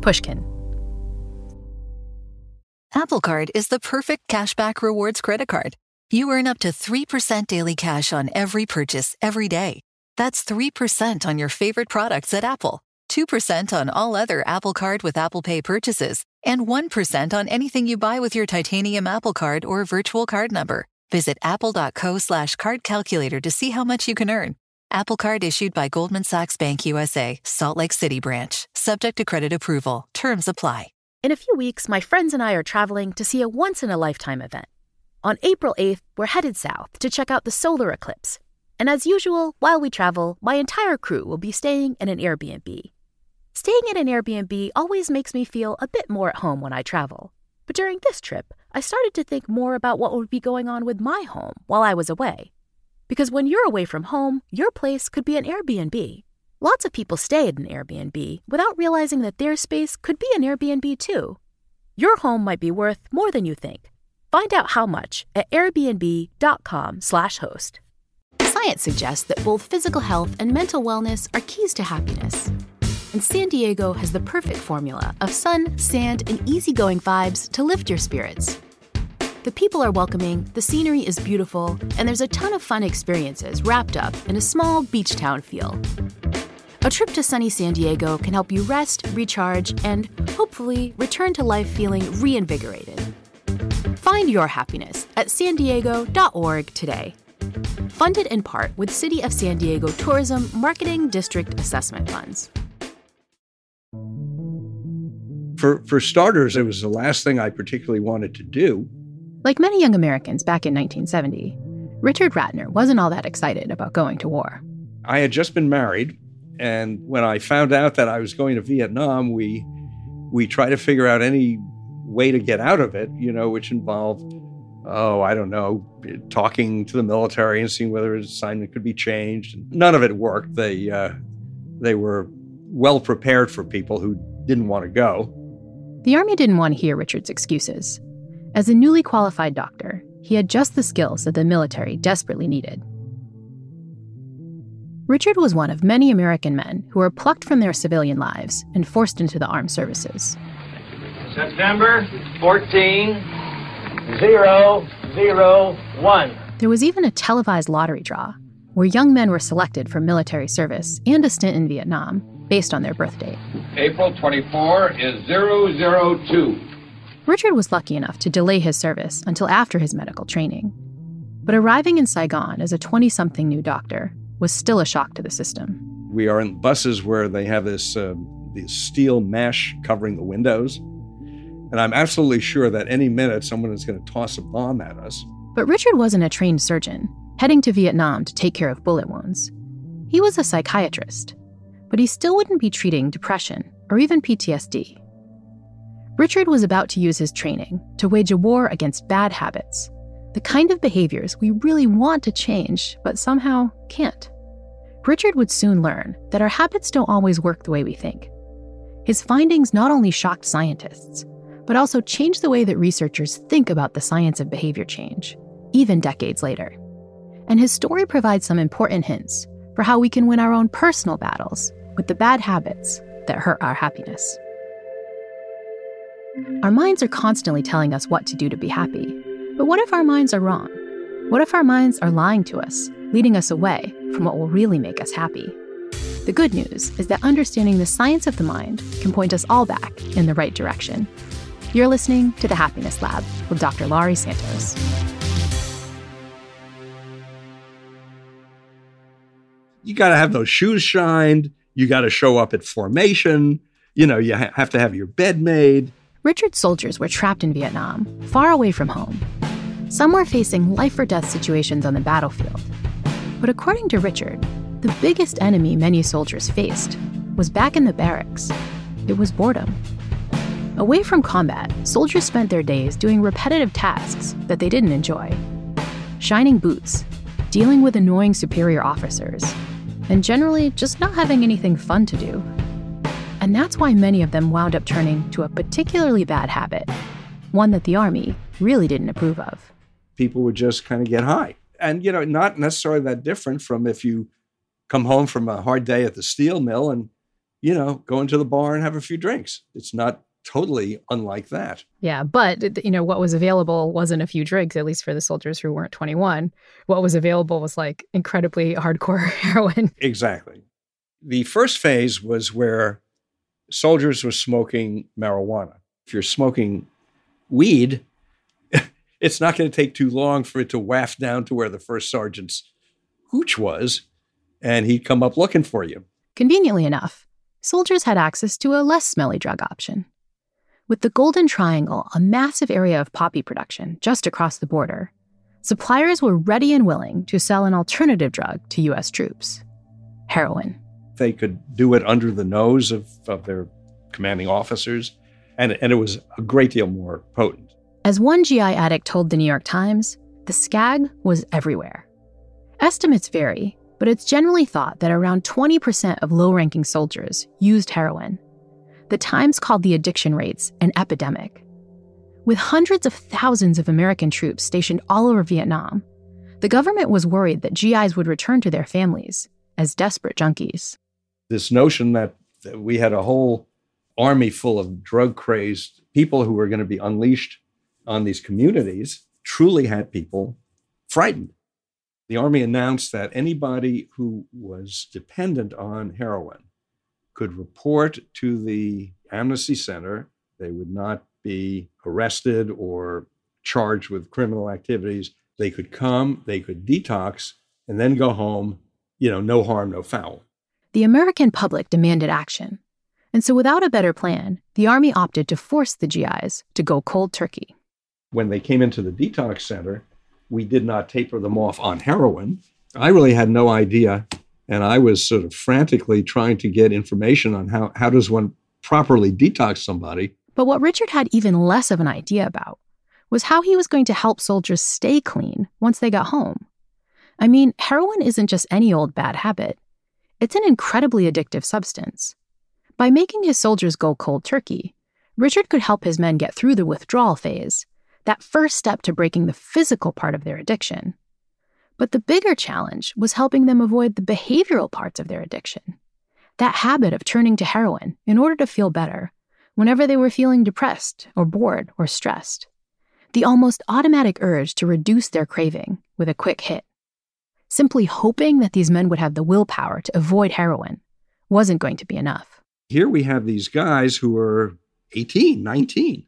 Pushkin. Apple Card is the perfect cashback rewards credit card. You earn up to 3% daily cash on every purchase every day. That's 3% on your favorite products at Apple, 2% on all other Apple Card with Apple Pay purchases, and 1% on anything you buy with your titanium Apple Card or virtual card number. Visit apple.co/card calculator to see how much you can earn. Apple Card issued by Goldman Sachs Bank USA, Salt Lake City branch. Subject to credit approval. Terms apply. In a few weeks, my friends and I are traveling to see a once-in-a-lifetime event. On April 8th, we're headed south to check out the solar eclipse. And as usual, while we travel, my entire crew will be staying in an Airbnb. Staying in an Airbnb always makes me feel a bit more at home when I travel. But during this trip, I started to think more about what would be going on with my home while I was away. Because when you're away from home, your place could be an Airbnb. Lots of people stay at an Airbnb without realizing that their space could be an Airbnb too. Your home might be worth more than you think. Find out how much at airbnb.com/host. Science suggests that both physical health and mental wellness are keys to happiness. And San Diego has the perfect formula of sun, sand, and easygoing vibes to lift your spirits. The people are welcoming, the scenery is beautiful, and there's a ton of fun experiences wrapped up in a small beach town feel. A trip to sunny San Diego can help you rest, recharge, and hopefully return to life feeling reinvigorated. Find your happiness at sandiego.org today. Funded in part with City of San Diego Tourism Marketing District Assessment Funds. For starters, it was the last thing I particularly wanted to do. Like many young Americans back in 1970, Richard Ratner wasn't all that excited about going to war. I had just been married, and when I found out that I was going to Vietnam, we tried to figure out any way to get out of it, which involved, talking to the military and seeing whether his assignment could be changed. None of it worked. They were well prepared for people who didn't want to go. The Army didn't want to hear Richard's excuses. As a newly qualified doctor, he had just the skills that the military desperately needed. Richard was one of many American men who were plucked from their civilian lives and forced into the armed services. September 14-001. There was even a televised lottery draw where young men were selected for military service and a stint in Vietnam based on their birth date. April 24 is 002. Richard was lucky enough to delay his service until after his medical training. But arriving in Saigon as a 20-something new doctor was still a shock to the system. We are in buses where they have this steel mesh covering the windows. And I'm absolutely sure that any minute someone is going to toss a bomb at us. But Richard wasn't a trained surgeon, heading to Vietnam to take care of bullet wounds. He was a psychiatrist, but he still wouldn't be treating depression or even PTSD. Richard was about to use his training to wage a war against bad habits, the kind of behaviors we really want to change but somehow can't. Richard would soon learn that our habits don't always work the way we think. His findings not only shocked scientists, but also changed the way that researchers think about the science of behavior change, even decades later. And his story provides some important hints for how we can win our own personal battles with the bad habits that hurt our happiness. Our minds are constantly telling us what to do to be happy. But what if our minds are wrong? What if our minds are lying to us, leading us away from what will really make us happy? The good news is that understanding the science of the mind can point us all back in the right direction. You're listening to The Happiness Lab with Dr. Laurie Santos. You got to have those shoes shined. You got to show up at formation. You have to have your bed made. Richard's soldiers were trapped in Vietnam, far away from home. Some were facing life-or-death situations on the battlefield. But according to Richard, the biggest enemy many soldiers faced was back in the barracks. It was boredom. Away from combat, soldiers spent their days doing repetitive tasks that they didn't enjoy. Shining boots, dealing with annoying superior officers, and generally just not having anything fun to do. And that's why many of them wound up turning to a particularly bad habit, one that the Army really didn't approve of. People would just kind of get high. And, not necessarily that different from if you come home from a hard day at the steel mill and go into the bar and have a few drinks. It's not totally unlike that. Yeah, but, what was available wasn't a few drinks, at least for the soldiers who weren't 21. What was available was like incredibly hardcore heroin. Exactly. The first phase was where soldiers were smoking marijuana. If you're smoking weed, it's not going to take too long for it to waft down to where the first sergeant's hooch was, and he'd come up looking for you. Conveniently enough, soldiers had access to a less smelly drug option. With the Golden Triangle, a massive area of poppy production just across the border, suppliers were ready and willing to sell an alternative drug to U.S. troops: heroin. They could do it under the nose of their commanding officers, and it was a great deal more potent. As one GI addict told the New York Times, the scag was everywhere. Estimates vary, but it's generally thought that around 20% of low-ranking soldiers used heroin. The Times called the addiction rates an epidemic. With hundreds of thousands of American troops stationed all over Vietnam, the government was worried that GIs would return to their families as desperate junkies. This notion that we had a whole army full of drug-crazed people who were going to be unleashed on these communities truly had people frightened. The Army announced that anybody who was dependent on heroin could report to the Amnesty Center. They would not be arrested or charged with criminal activities. They could come, they could detox, and then go home, no harm, no foul. The American public demanded action. And so without a better plan, the Army opted to force the GIs to go cold turkey. When they came into the detox center, we did not taper them off on heroin. I really had no idea, and I was sort of frantically trying to get information on how does one properly detox somebody. But what Richard had even less of an idea about was how he was going to help soldiers stay clean once they got home. I mean, heroin isn't just any old bad habit. It's an incredibly addictive substance. By making his soldiers go cold turkey, Richard could help his men get through the withdrawal phase, that first step to breaking the physical part of their addiction. But the bigger challenge was helping them avoid the behavioral parts of their addiction, that habit of turning to heroin in order to feel better whenever they were feeling depressed or bored or stressed, the almost automatic urge to reduce their craving with a quick hit. Simply hoping that these men would have the willpower to avoid heroin wasn't going to be enough. Here we have these guys who are 18, 19,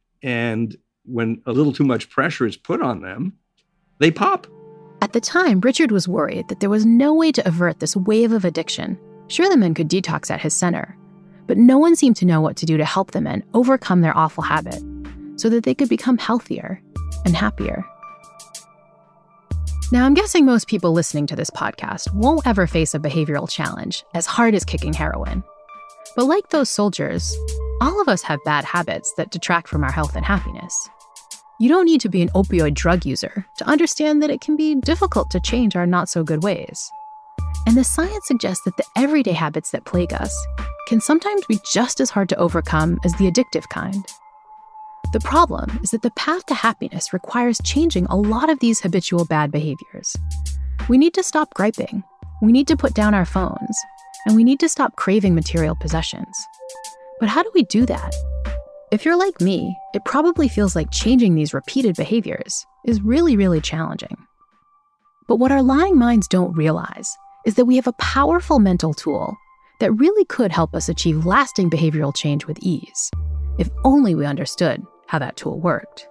and when a little too much pressure is put on them, they pop. At the time, Richard was worried that there was no way to avert this wave of addiction. Sure, the men could detox at his center, but no one seemed to know what to do to help the men overcome their awful habit so that they could become healthier and happier. Now, I'm guessing most people listening to this podcast won't ever face a behavioral challenge as hard as kicking heroin. But like those soldiers, all of us have bad habits that detract from our health and happiness. You don't need to be an opioid drug user to understand that it can be difficult to change our not-so-good ways. And the science suggests that the everyday habits that plague us can sometimes be just as hard to overcome as the addictive kind. The problem is that the path to happiness requires changing a lot of these habitual bad behaviors. We need to stop griping, we need to put down our phones, and we need to stop craving material possessions. But how do we do that? If you're like me, it probably feels like changing these repeated behaviors is really, really challenging. But what our lying minds don't realize is that we have a powerful mental tool that really could help us achieve lasting behavioral change with ease, if only we understood how that tool worked.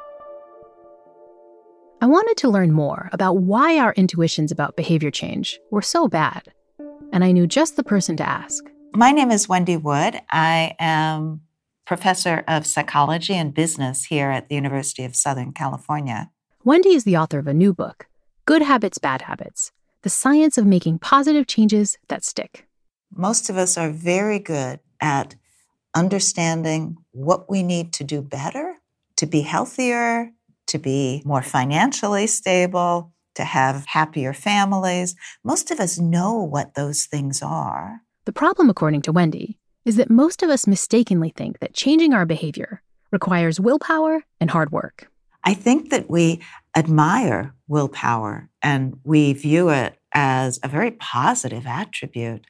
I wanted to learn more about why our intuitions about behavior change were so bad, and I knew just the person to ask. My name is Wendy Wood. I am professor of psychology and business here at the University of Southern California. Wendy is the author of a new book, Good Habits, Bad Habits: The Science of Making Positive Changes That Stick. Most of us are very good at understanding what we need to do better, to be healthier, to be more financially stable, to have happier families. Most of us know what those things are. The problem, according to Wendy, is that most of us mistakenly think that changing our behavior requires willpower and hard work. I think that we admire willpower and we view it as a very positive attribute.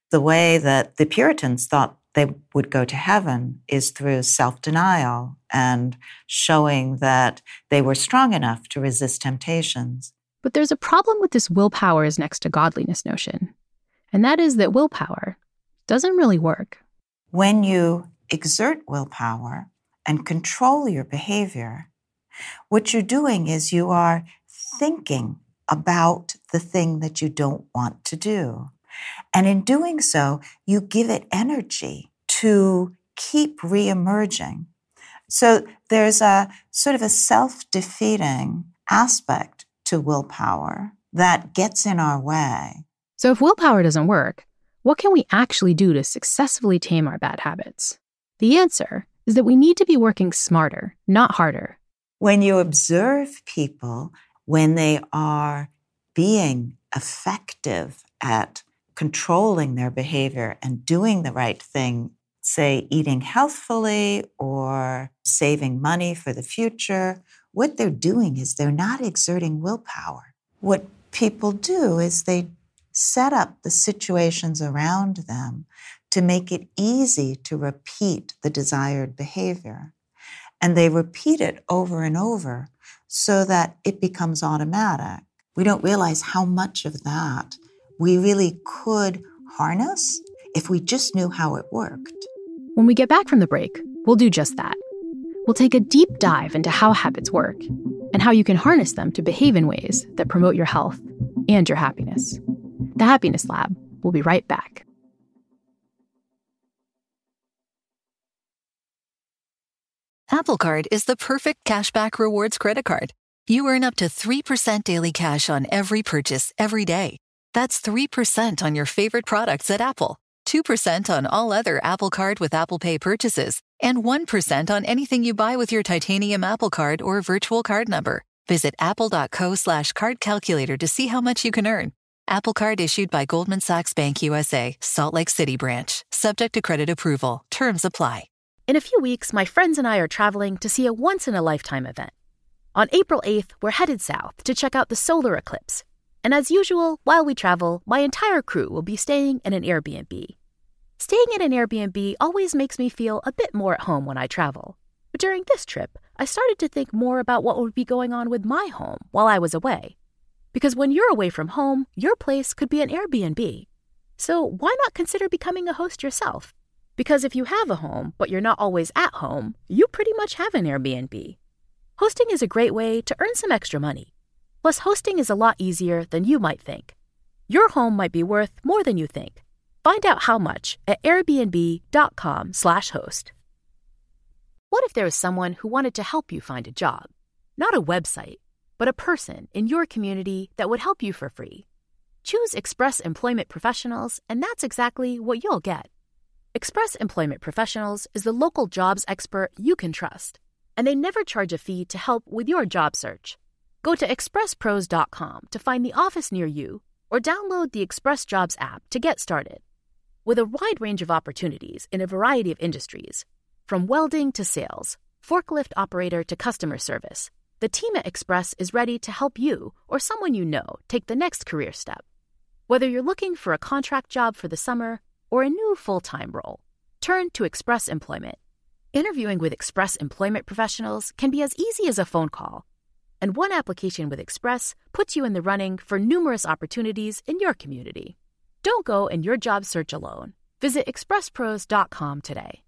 The way that the Puritans thought they would go to heaven is through self-denial and showing that they were strong enough to resist temptations. But there's a problem with this willpower is next to godliness notion, and that is that willpower doesn't really work. When you exert willpower and control your behavior, what you're doing is you are thinking about the thing that you don't want to do. And in doing so, you give it energy to keep reemerging. So there's a sort of a self-defeating aspect to willpower that gets in our way. So if willpower doesn't work, what can we actually do to successfully tame our bad habits? The answer is that we need to be working smarter, not harder. When you observe people, when they are being effective at controlling their behavior and doing the right thing, say eating healthfully or saving money for the future, what they're doing is they're not exerting willpower. What people do is they set up the situations around them to make it easy to repeat the desired behavior. And they repeat it over and over so that it becomes automatic. We don't realize how much of that we really could harness if we just knew how it worked. When we get back from the break, we'll do just that. We'll take a deep dive into how habits work and how you can harness them to behave in ways that promote your health and your happiness. The Happiness Lab will be right back. Apple Card is the perfect cashback rewards credit card. You earn up to 3% daily cash on every purchase every day. That's 3% on your favorite products at Apple, 2% on all other Apple Card with Apple Pay purchases, and 1% on anything you buy with your titanium Apple Card or virtual card number. Visit apple.co/card calculator to see how much you can earn. Apple Card issued by Goldman Sachs Bank USA, Salt Lake City branch. Subject to credit approval. Terms apply. In a few weeks, my friends and I are traveling to see a once-in-a-lifetime event. On April 8th, we're headed south to check out the solar eclipse. And as usual, while we travel, my entire crew will be staying in an Airbnb. Staying in an Airbnb always makes me feel a bit more at home when I travel. But during this trip, I started to think more about what would be going on with my home while I was away. Because when you're away from home, your place could be an Airbnb. So why not consider becoming a host yourself? Because if you have a home, but you're not always at home, you pretty much have an Airbnb. Hosting is a great way to earn some extra money. Plus, hosting is a lot easier than you might think. Your home might be worth more than you think. Find out how much at airbnb.com/host. What if there was someone who wanted to help you find a job? Not a website, but a person in your community that would help you for free. Choose Express Employment Professionals, and that's exactly what you'll get. Express Employment Professionals is the local jobs expert you can trust, and they never charge a fee to help with your job search. Go to expresspros.com to find the office near you, or download the Express Jobs app to get started. With a wide range of opportunities in a variety of industries, from welding to sales, forklift operator to customer service, the team at Express is ready to help you or someone you know take the next career step. Whether you're looking for a contract job for the summer or a new full-time role, turn to Express Employment. Interviewing with Express Employment Professionals can be as easy as a phone call, and one application with Express puts you in the running for numerous opportunities in your community. Don't go in your job search alone. Visit expresspros.com today.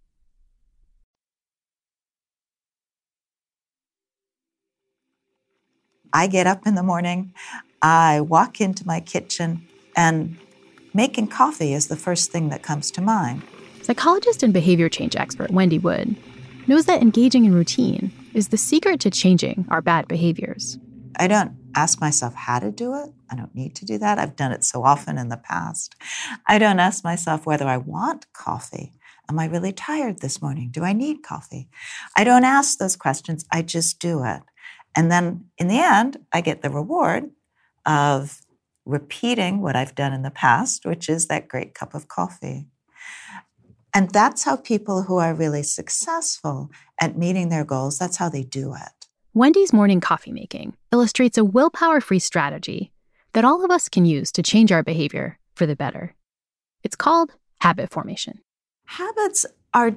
I get up in the morning, I walk into my kitchen, and making coffee is the first thing that comes to mind. Psychologist and behavior change expert Wendy Wood knows that engaging in routine is the secret to changing our bad behaviors. I don't ask myself how to do it. I don't need to do that. I've done it so often in the past. I don't ask myself whether I want coffee. Am I really tired this morning? Do I need coffee? I don't ask those questions. I just do it. And then in the end, I get the reward of repeating what I've done in the past, which is that great cup of coffee. And that's how people who are really successful at meeting their goals, that's how they do it. Wendy's morning coffee making illustrates a willpower-free strategy that all of us can use to change our behavior for the better. It's called habit formation. Habits are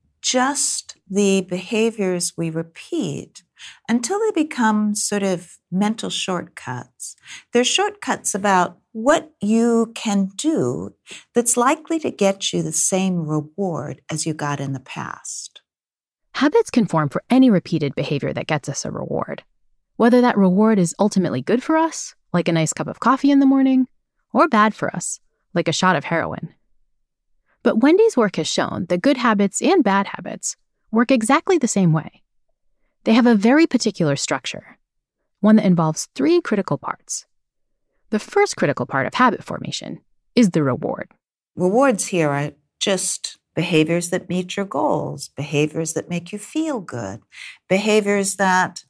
just the behaviors we repeat until they become sort of mental shortcuts. They're shortcuts about what you can do that's likely to get you the same reward as you got in the past. Habits can form for any repeated behavior that gets us a reward, whether that reward is ultimately good for us, like a nice cup of coffee in the morning, or bad for us, like a shot of heroin. But Wendy's work has shown that good habits and bad habits work exactly the same way. They have a very particular structure, one that involves 3 critical parts. The first critical part of habit formation is the reward. Rewards here are just behaviors that meet your goals, behaviors that make you feel good, behaviors that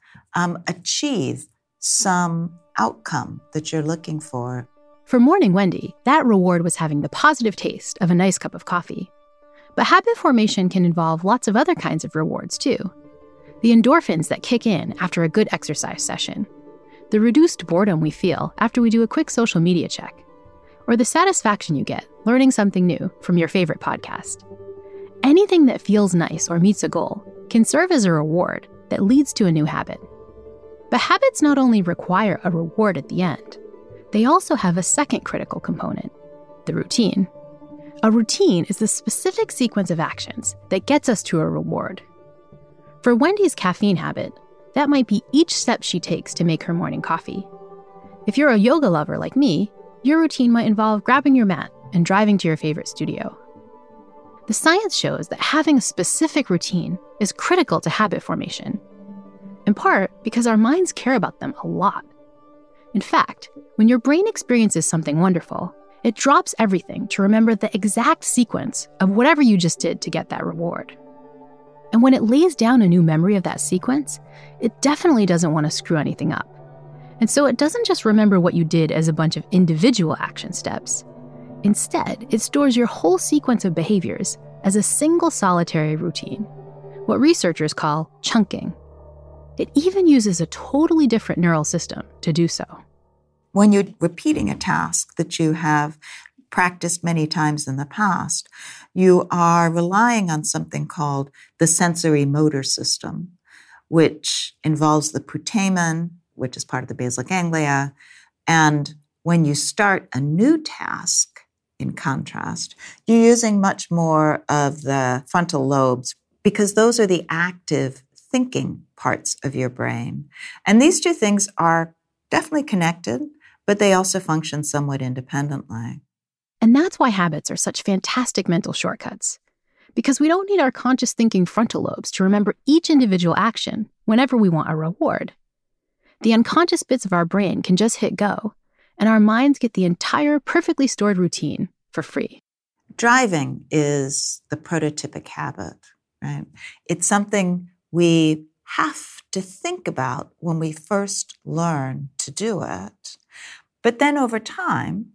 achieve some outcome that you're looking for. For Morning Wendy, that reward was having the positive taste of a nice cup of coffee. But habit formation can involve lots of other kinds of rewards, too. The endorphins that kick in after a good exercise session, the reduced boredom we feel after we do a quick social media check, or the satisfaction you get learning something new from your favorite podcast. Anything that feels nice or meets a goal can serve as a reward that leads to a new habit. But habits not only require a reward at the end, they also have a second critical component, the routine. A routine is the specific sequence of actions that gets us to a reward. For Wendy's caffeine habit, that might be each step she takes to make her morning coffee. If you're a yoga lover like me, your routine might involve grabbing your mat and driving to your favorite studio. The science shows that having a specific routine is critical to habit formation, in part because our minds care about them a lot. In fact, when your brain experiences something wonderful, it drops everything to remember the exact sequence of whatever you just did to get that reward. And when it lays down a new memory of that sequence, it definitely doesn't want to screw anything up. And so it doesn't just remember what you did as a bunch of individual action steps. Instead, it stores your whole sequence of behaviors as a single solitary routine, what researchers call chunking. It even uses a totally different neural system to do so. When you're repeating a task that you have practiced many times in the past, you are relying on something called the sensory motor system, which involves the putamen, which is part of the basal ganglia. And when you start a new task, in contrast, you're using much more of the frontal lobes because those are the active thinking parts of your brain. And these two things are definitely connected, but they also function somewhat independently. And that's why habits are such fantastic mental shortcuts, because we don't need our conscious thinking frontal lobes to remember each individual action whenever we want a reward. The unconscious bits of our brain can just hit go, and our minds get the entire perfectly stored routine for free. Driving is the prototypic habit, right? It's something we have to think about when we first learn to do it. But then over time,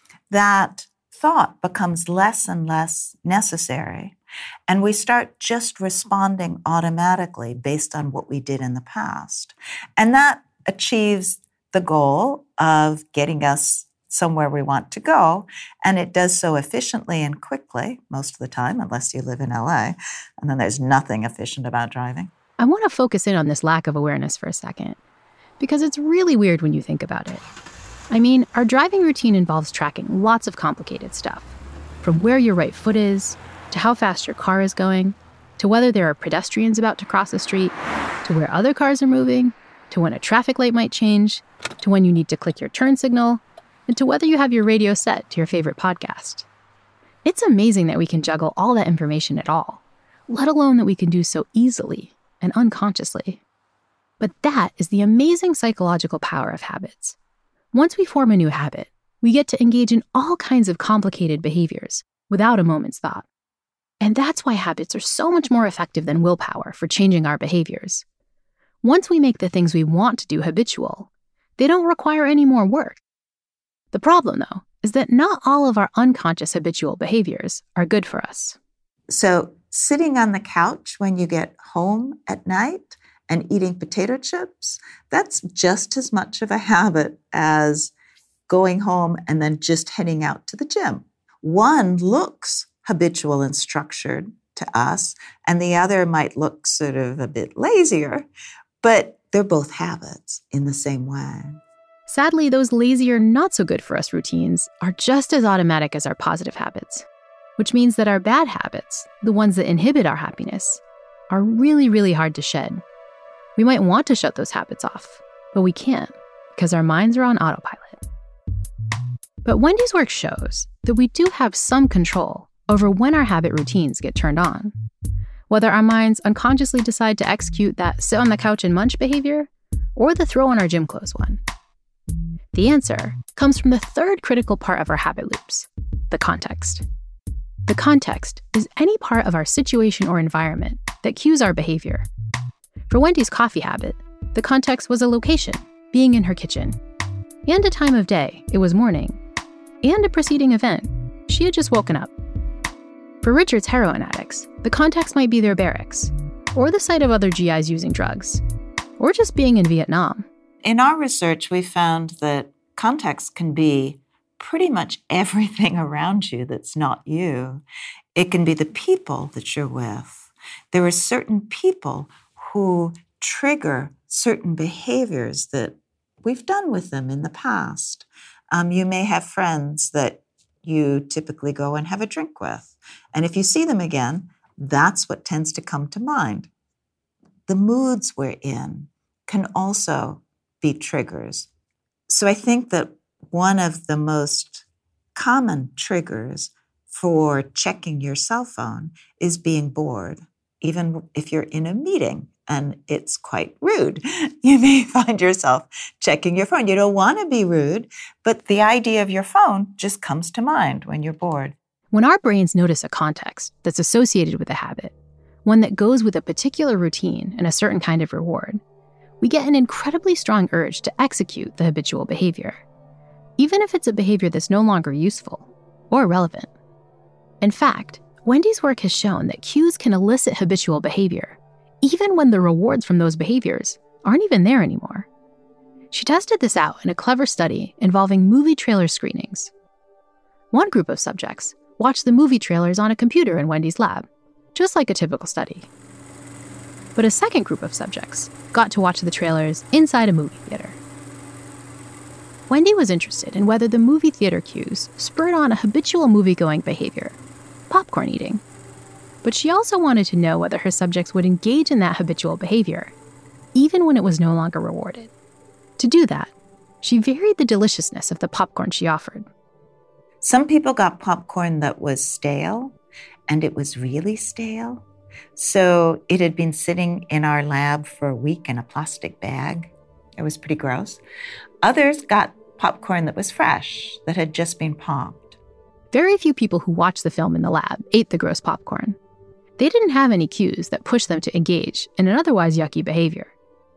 that thought becomes less and less necessary, and we start just responding automatically based on what we did in the past. And that achieves the goal of getting us somewhere we want to go, and it does so efficiently and quickly most of the time, unless you live in LA, and then there's nothing efficient about driving. I want to focus in on this lack of awareness for a second, because it's really weird when you think about it. I mean, our driving routine involves tracking lots of complicated stuff, from where your right foot is, to how fast your car is going, to whether there are pedestrians about to cross the street, to where other cars are moving, to when a traffic light might change, to when you need to click your turn signal, and to whether you have your radio set to your favorite podcast. It's amazing that we can juggle all that information at all, let alone that we can do so easily and unconsciously. But that is the amazing psychological power of habits. Once we form a new habit, we get to engage in all kinds of complicated behaviors without a moment's thought. And that's why habits are so much more effective than willpower for changing our behaviors. Once we make the things we want to do habitual, they don't require any more work. The problem, though, is that not all of our unconscious habitual behaviors are good for us. So sitting on the couch when you get home at night and eating potato chips, that's just as much of a habit as going home and then just heading out to the gym. one looks habitual and structured to us, and the other might look sort of a bit lazier, but they're both habits in the same way. Sadly, those lazier, not so good for us routines are just as automatic as our positive habits, which means that our bad habits, the ones that inhibit our happiness, are really, really hard to shed. We might want to shut those habits off, but we can't because our minds are on autopilot. But Wendy's work shows that we do have some control over when our habit routines get turned on. Whether our minds unconsciously decide to execute that sit on the couch and munch behavior, or the throw on our gym clothes one. The answer comes from the third critical part of our habit loops, the context. The context is any part of our situation or environment that cues our behavior. For Wendy's coffee habit, the context was a location, being in her kitchen, and a time of day, it was morning, and a preceding event, she had just woken up. For Richard's heroin addicts, the context might be their barracks, or the sight of other GIs using drugs, or just being in Vietnam. In our research, we found that context can be pretty much everything around you that's not you. It can be the people that you're with. There are certain people who trigger certain behaviors that we've done with them in the past. You may have friends that you typically go and have a drink with. And if you see them again, that's what tends to come to mind. The moods we're in can also be triggers. So I think that one of the most common triggers for checking your cell phone is being bored. Even if you're in a meeting and it's quite rude, you may find yourself checking your phone. You don't want to be rude, but the idea of your phone just comes to mind when you're bored. When our brains notice a context that's associated with a habit, one that goes with a particular routine and a certain kind of reward, we get an incredibly strong urge to execute the habitual behavior, even if it's a behavior that's no longer useful or relevant. In fact, Wendy's work has shown that cues can elicit habitual behavior, even when the rewards from those behaviors aren't even there anymore. She tested this out in a clever study involving movie trailer screenings. One group of subjects watched the movie trailers on a computer in Wendy's lab, just like a typical study. But a second group of subjects got to watch the trailers inside a movie theater. Wendy was interested in whether the movie theater cues spurred on a habitual movie-going behavior, popcorn eating. But she also wanted to know whether her subjects would engage in that habitual behavior, even when it was no longer rewarded. To do that, she varied the deliciousness of the popcorn she offered. Some people got popcorn that was stale, and it was really stale. So it had been sitting in our lab for a week in a plastic bag. It was pretty gross. Others got popcorn that was fresh, that had just been popped. Very few people who watched the film in the lab ate the gross popcorn. They didn't have any cues that pushed them to engage in an otherwise yucky behavior.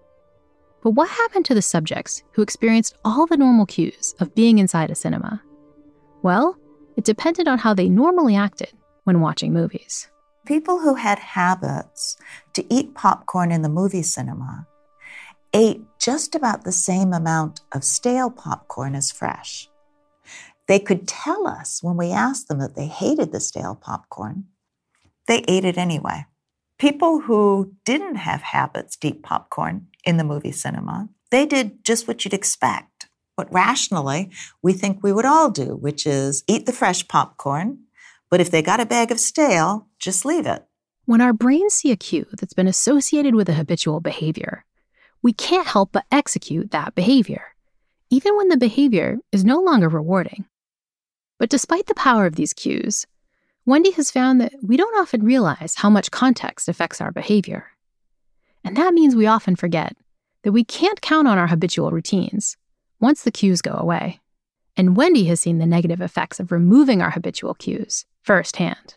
But what happened to the subjects who experienced all the normal cues of being inside a cinema? Well, it depended on how they normally acted when watching movies. People who had habits to eat popcorn in the movie cinema ate just about the same amount of stale popcorn as fresh. They could tell us when we asked them that they hated the stale popcorn. They ate it anyway. People who didn't have habits to eat popcorn in the movie cinema, they did just what you'd expect, what rationally we think we would all do, which is eat the fresh popcorn, but if they got a bag of stale, just leave it. When our brains see a cue that's been associated with a habitual behavior, we can't help but execute that behavior, even when the behavior is no longer rewarding. But despite the power of these cues, Wendy has found that we don't often realize how much context affects our behavior. And that means we often forget that we can't count on our habitual routines once the cues go away. And Wendy has seen the negative effects of removing our habitual cues firsthand.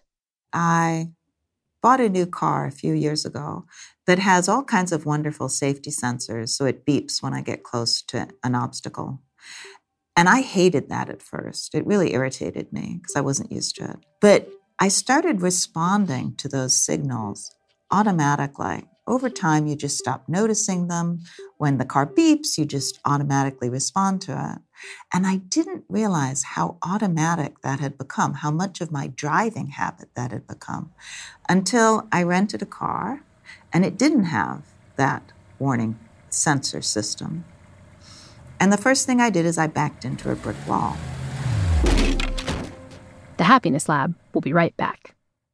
I bought a new car a few years ago that has all kinds of wonderful safety sensors, so it beeps when I get close to an obstacle. And I hated that at first. It really irritated me because I wasn't used to it. But I started responding to those signals automatically. over time, you just stop noticing them. When the car beeps, you just automatically respond to it. And I didn't realize how automatic that had become, how much of my driving habit that had become, until I rented a car and it didn't have that warning sensor system. And the first thing I did is I backed into a brick wall. The Happiness Lab will be right back.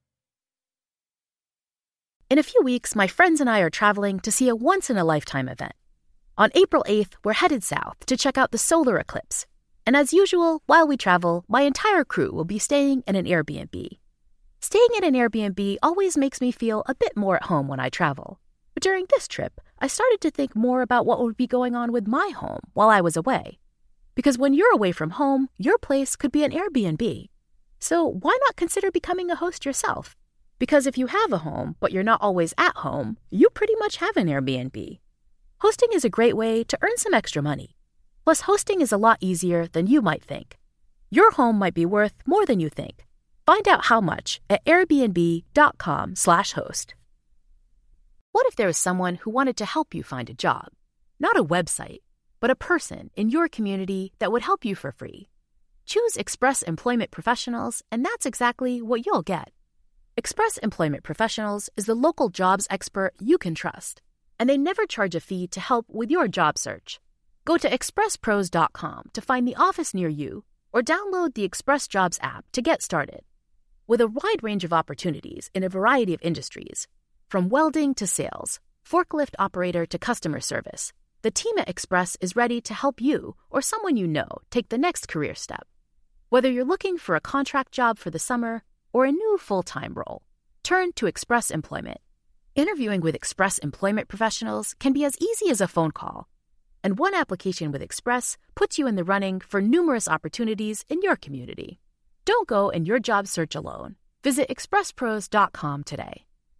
In a few weeks, my friends and I are traveling to see a once-in-a-lifetime event. On April 8th, we're headed south to check out the solar eclipse. And as usual, while we travel, my entire crew will be staying in an Airbnb. Staying in an Airbnb always makes me feel a bit more at home when I travel. But during this trip, I started to think more about what would be going on with my home while I was away. Because when you're away from home, your place could be an Airbnb. So why not consider becoming a host yourself? Because if you have a home, but you're not always at home, you pretty much have an Airbnb. Hosting is a great way to earn some extra money. Plus, hosting is a lot easier than you might think. Your home might be worth more than you think. Find out how much at airbnb.com/host. What if there was someone who wanted to help you find a job? Not a website, but a person in your community that would help you for free. Choose Express Employment Professionals, and that's exactly what you'll get. Express Employment Professionals is the local jobs expert you can trust, and they never charge a fee to help with your job search. Go to expresspros.com to find the office near you, or download the Express Jobs app to get started. With a wide range of opportunities in a variety of industries, from welding to sales, forklift operator to customer service, the team at Express is ready to help you or someone you know take the next career step. Whether you're looking for a contract job for the summer or a new full-time role, turn to Express Employment. Interviewing with Express Employment Professionals can be as easy as a phone call, and one application with Express puts you in the running for numerous opportunities in your community. Don't go in your job search alone. Visit expresspros.com today.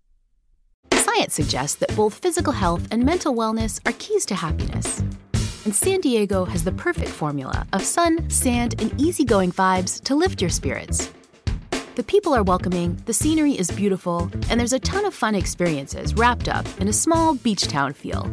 Science suggests that both physical health and mental wellness are keys to happiness. And San Diego has the perfect formula of sun, sand, and easygoing vibes to lift your spirits. The people are welcoming, the scenery is beautiful, and there's a ton of fun experiences wrapped up in a small beach town feel.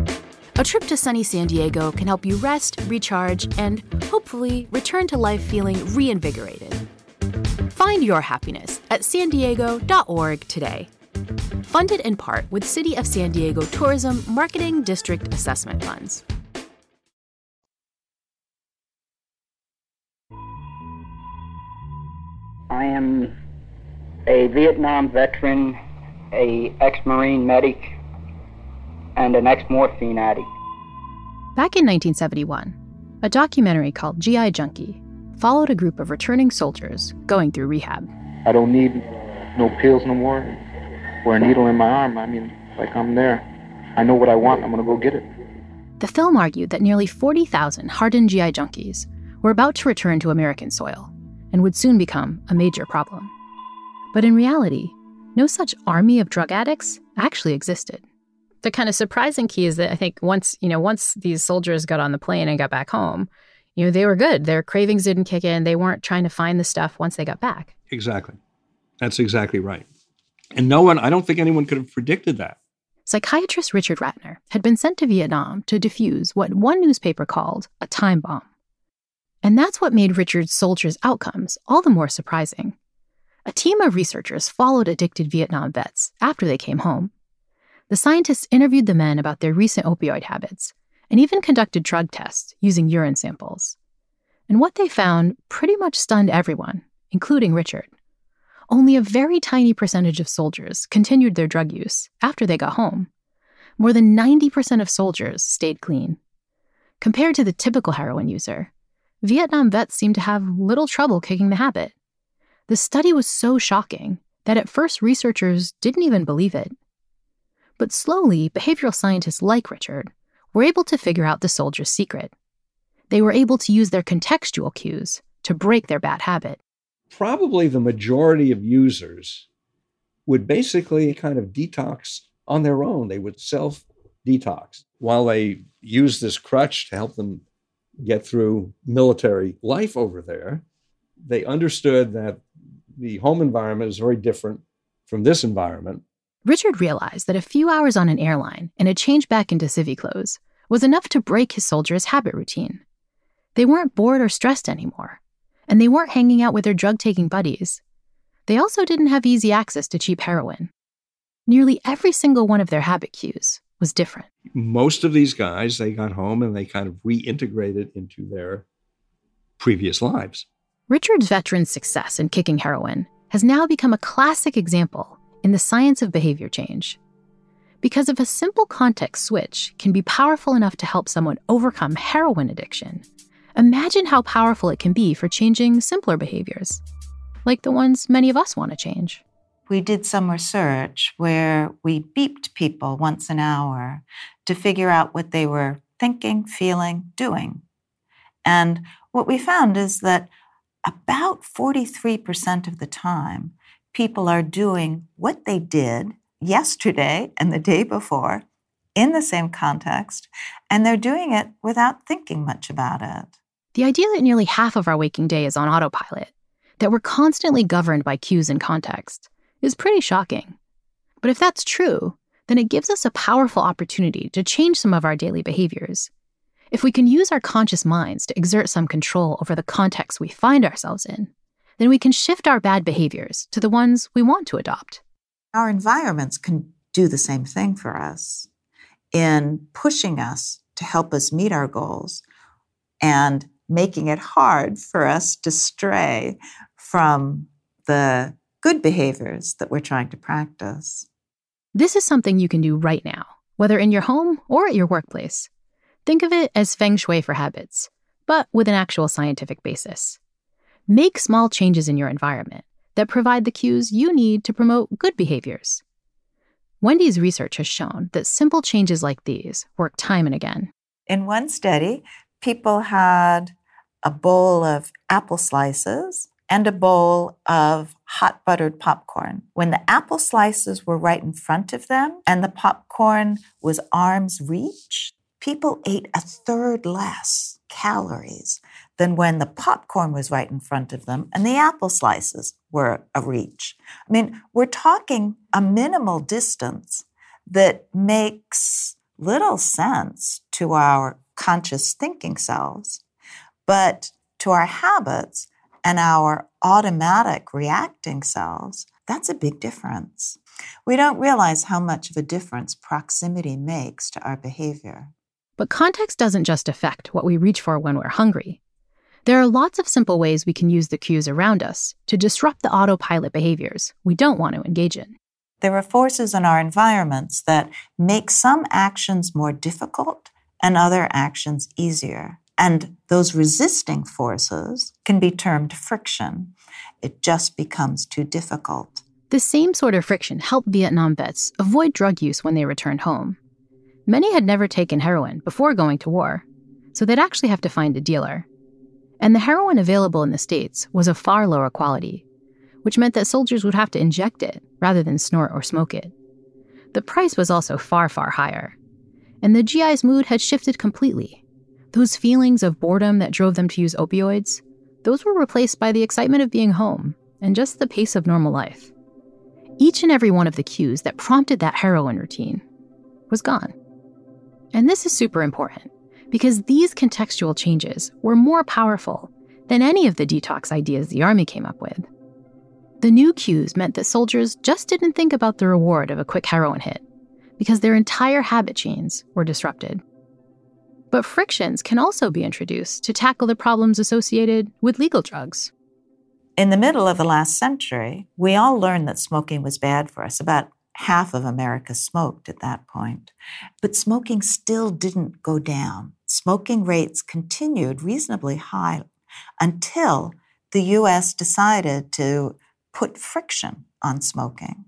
A trip to sunny San Diego can help you rest, recharge, and hopefully return to life feeling reinvigorated. Find your happiness at sandiego.org today. Funded in part with City of San Diego Tourism Marketing District Assessment Funds. I am a Vietnam veteran, a ex-Marine medic, and an ex-morphine addict. Back in 1971, a documentary called GI Junkie followed a group of returning soldiers going through rehab. I don't need no pills no more, or a needle in my arm. I mean, like, I'm there. I know what I want. I'm going to go get it. The film argued that nearly 40,000 hardened GI junkies were about to return to American soil and would soon become a major problem. But in reality, no such army of drug addicts actually existed. The kind of surprising key is that I think once these soldiers got on the plane and got back home, they were good. Their cravings didn't kick in. They weren't trying to find the stuff once they got back. Exactly. That's exactly right. And I don't think anyone could have predicted that. Psychiatrist Richard Ratner had been sent to Vietnam to defuse what one newspaper called a time bomb. And that's what made Richard's soldiers' outcomes all the more surprising. A team of researchers followed addicted Vietnam vets after they came home. The scientists interviewed the men about their recent opioid habits and even conducted drug tests using urine samples. And what they found pretty much stunned everyone, including Richard. Only a very tiny percentage of soldiers continued their drug use after they got home. More than 90% of soldiers stayed clean. Compared to the typical heroin user, Vietnam vets seemed to have little trouble kicking the habit. The study was so shocking that at first researchers didn't even believe it. But slowly, behavioral scientists like Richard were able to figure out the soldiers' secret. They were able to use their contextual cues to break their bad habit. Probably the majority of users would basically kind of detox on their own. They would self-detox while they used this crutch to help them get through military life over there. They understood that the home environment is very different from this environment. Richard realized that a few hours on an airline and a change back into civvy clothes was enough to break his soldiers' habit routine. They weren't bored or stressed anymore, and they weren't hanging out with their drug-taking buddies. They also didn't have easy access to cheap heroin. Nearly every single one of their habit cues was different. Most of these guys, they got home and they kind of reintegrated into their previous lives. Richard's veteran success in kicking heroin has now become a classic example in the science of behavior change. Because if a simple context switch can be powerful enough to help someone overcome heroin addiction, imagine how powerful it can be for changing simpler behaviors, like the ones many of us want to change. We did some research where we beeped people once an hour to figure out what they were thinking, feeling, doing. And what we found is that about 43% of the time, people are doing what they did yesterday and the day before in the same context, and they're doing it without thinking much about it. The idea that nearly half of our waking day is on autopilot, that we're constantly governed by cues and context, is pretty shocking. But if that's true, then it gives us a powerful opportunity to change some of our daily behaviors. If we can use our conscious minds to exert some control over the context we find ourselves in, then we can shift our bad behaviors to the ones we want to adopt. Our environments can do the same thing for us in pushing us to help us meet our goals and making it hard for us to stray from the good behaviors that we're trying to practice. This is something you can do right now, whether in your home or at your workplace. Think of it as feng shui for habits, but with an actual scientific basis. Make small changes in your environment that provide the cues you need to promote good behaviors. Wendy's research has shown that simple changes like these work time and again. In one study, people had a bowl of apple slices and a bowl of hot buttered popcorn. When the apple slices were right in front of them and the popcorn was arm's reach, people ate a third less calories than when the popcorn was right in front of them and the apple slices were a reach. I mean, we're talking a minimal distance that makes little sense to our conscious thinking selves, but to our habits and our automatic reacting selves, that's a big difference. We don't realize how much of a difference proximity makes to our behavior. But context doesn't just affect what we reach for when we're hungry. There are lots of simple ways we can use the cues around us to disrupt the autopilot behaviors we don't want to engage in. There are forces in our environments that make some actions more difficult and other actions easier. And those resisting forces can be termed friction. It just becomes too difficult. The same sort of friction helped Vietnam vets avoid drug use when they returned home. Many had never taken heroin before going to war, so they'd actually have to find a dealer. And the heroin available in the States was of far lower quality, which meant that soldiers would have to inject it rather than snort or smoke it. The price was also far, far higher. And the GI's mood had shifted completely. Those feelings of boredom that drove them to use opioids, those were replaced by the excitement of being home and just the pace of normal life. Each and every one of the cues that prompted that heroin routine was gone. And this is super important because these contextual changes were more powerful than any of the detox ideas the Army came up with. The new cues meant that soldiers just didn't think about the reward of a quick heroin hit because their entire habit chains were disrupted. But frictions can also be introduced to tackle the problems associated with legal drugs. In the middle of the last century, we all learned that smoking was bad for us. About half of America smoked at that point. But smoking still didn't go down. Smoking rates continued reasonably high until the U.S. decided to put friction on smoking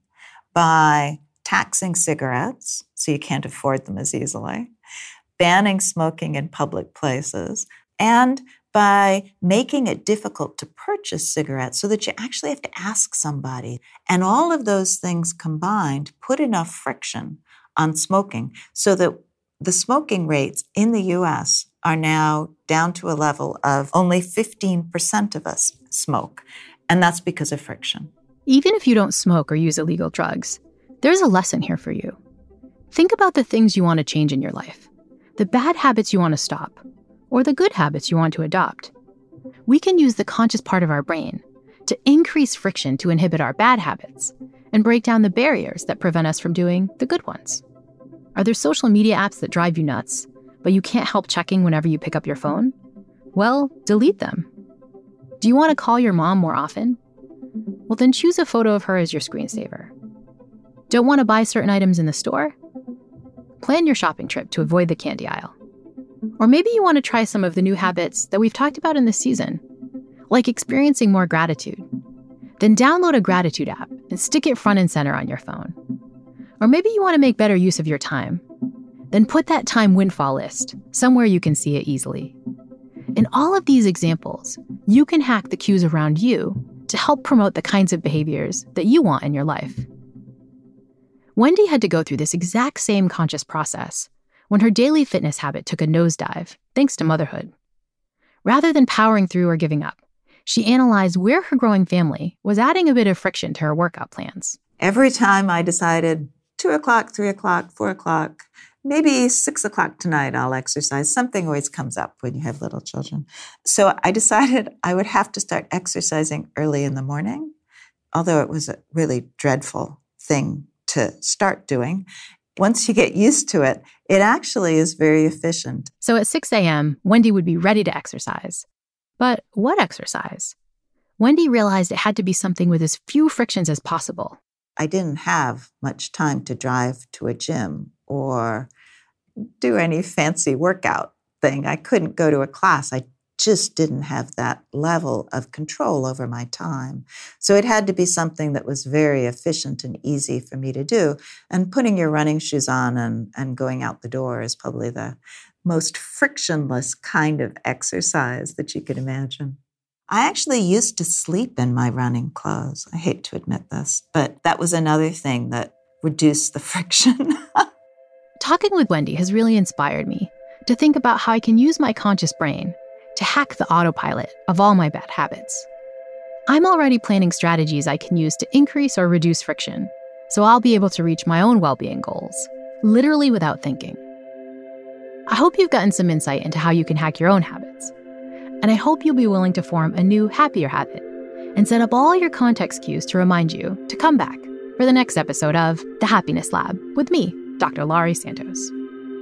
by taxing cigarettes, so you can't afford them as easily, banning smoking in public places, and by making it difficult to purchase cigarettes so that you actually have to ask somebody. And all of those things combined put enough friction on smoking so that the smoking rates in the U.S. are now down to a level of only 15% of us smoke. And that's because of friction. Even if you don't smoke or use illegal drugs, There's a lesson here for you. Think about the things you want to change in your life, the bad habits you want to stop, or the good habits you want to adopt. We can use the conscious part of our brain to increase friction to inhibit our bad habits and break down the barriers that prevent us from doing the good ones. Are there social media apps that drive you nuts, but you can't help checking whenever you pick up your phone? Well, delete them. Do you want to call your mom more often? Well, then choose a photo of her as your screensaver. Don't want to buy certain items in the store? Plan your shopping trip to avoid the candy aisle. Or maybe you want to try some of the new habits that we've talked about in this season, like experiencing more gratitude. Then download a gratitude app and stick it front and center on your phone. Or maybe you want to make better use of your time. Then put that time windfall list somewhere you can see it easily. In all of these examples, you can hack the cues around you to help promote the kinds of behaviors that you want in your life. Wendy had to go through this exact same conscious process when her daily fitness habit took a nosedive, thanks to motherhood. Rather than powering through or giving up, she analyzed where her growing family was adding a bit of friction to her workout plans. Every time I decided 2 o'clock, 3 o'clock, 4 o'clock, maybe 6 o'clock tonight I'll exercise. Something always comes up when you have little children. So I decided I would have to start exercising early in the morning, although it was a really dreadful thing to start doing. Once you get used to it, it actually is very efficient. So at 6 a.m., Wendy would be ready to exercise. But what exercise? Wendy realized it had to be something with as few frictions as possible. I didn't have much time to drive to a gym or do any fancy workout thing. I couldn't go to a class. I just didn't have that level of control over my time. So it had to be something that was very efficient and easy for me to do. And putting your running shoes on and going out the door is probably the most frictionless kind of exercise that you could imagine. I actually used to sleep in my running clothes. I hate to admit this, but that was another thing that reduced the friction. Talking with Wendy has really inspired me to think about how I can use my conscious brain to hack the autopilot of all my bad habits. I'm already planning strategies I can use to increase or reduce friction, so I'll be able to reach my own well-being goals, literally without thinking. I hope you've gotten some insight into how you can hack your own habits, and I hope you'll be willing to form a new, happier habit and set up all your context cues to remind you to come back for the next episode of The Happiness Lab with me, Dr. Laurie Santos.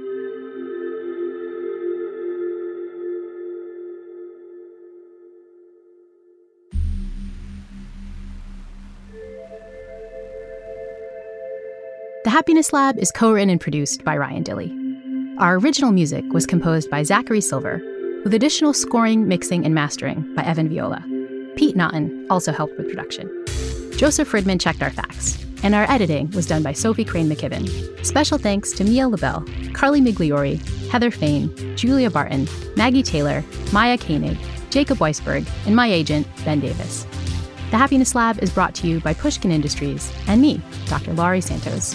The Happiness Lab is co-written and produced by Ryan Dilley. Our original music was composed by Zachary Silver, with additional scoring, mixing, and mastering by Evan Viola. Pete Naughton also helped with production. Joseph Fridman checked our facts, and our editing was done by Sophie Crane McKibben. Special thanks to Mia LaBelle, Carly Migliori, Heather Fain, Julia Barton, Maggie Taylor, Maya Koenig, Jacob Weisberg, and my agent, Ben Davis. The Happiness Lab is brought to you by Pushkin Industries and me, Dr. Laurie Santos.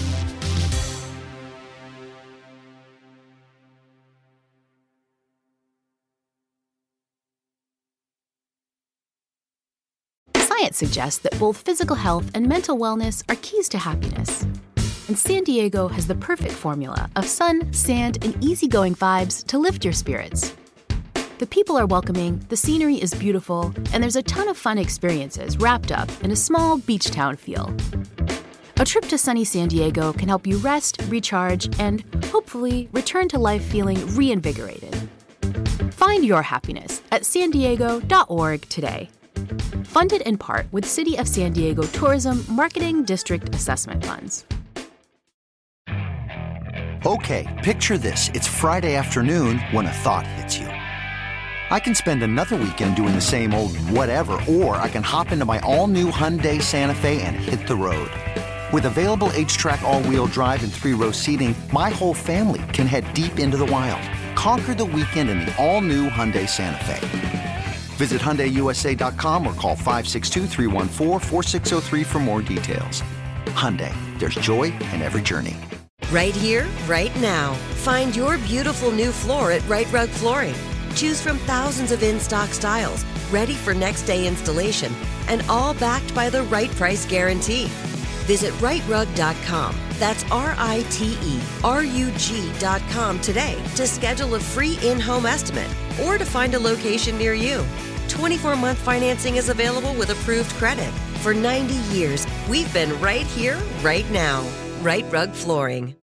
Science suggests that both physical health and mental wellness are keys to happiness. And San Diego has the perfect formula of sun, sand, and easygoing vibes to lift your spirits. The people are welcoming, the scenery is beautiful, and there's a ton of fun experiences wrapped up in a small beach town feel. A trip to sunny San Diego can help you rest, recharge, and hopefully return to life feeling reinvigorated. Find your happiness at sandiego.org today. Funded in part with City of San Diego Tourism Marketing District Assessment Funds. Okay, picture this. It's Friday afternoon when a thought hits you. I can spend another weekend doing the same old whatever, or I can hop into my all-new Hyundai Santa Fe and hit the road. With available H-Track all-wheel drive and 3-row seating, my whole family can head deep into the wild. Conquer the weekend in the all-new Hyundai Santa Fe. Visit HyundaiUSA.com or call 562-314-4603 for more details. Hyundai, there's joy in every journey. Right here, right now. Find your beautiful new floor at Rite Rug Flooring. Choose from thousands of in-stock styles, ready for next day installation, and all backed by the right price guarantee. Visit riterug.com. That's RITERUG.com today to schedule a free in-home estimate or to find a location near you. 24-month financing is available with approved credit. For 90 years, we've been right here, right now. Rite Rug Flooring.